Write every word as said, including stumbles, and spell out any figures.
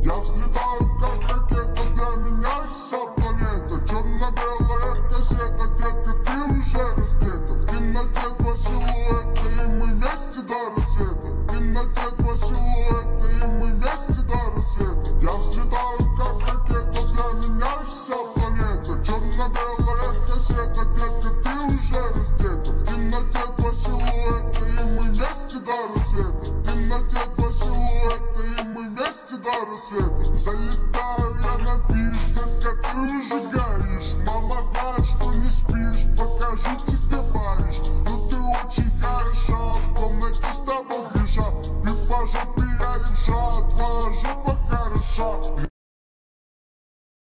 Я взлетаю как ракета, для меня вся планета. Черно-белая кассета, детка, ты уже раздета. В темноте два силуэта, и мы вместе до рассвета. В темноте два силуэта, и мы вместе до рассвета. Я взлетаю как ракета, для меня вся планета. Черно-белая кассета, детка, ты уже раздета. В темноте два силуэта, и мы вместе до рассвета. В темноте два силуэта, и мы вместе до рассвета. Залетаю я на движ, детка, ты уже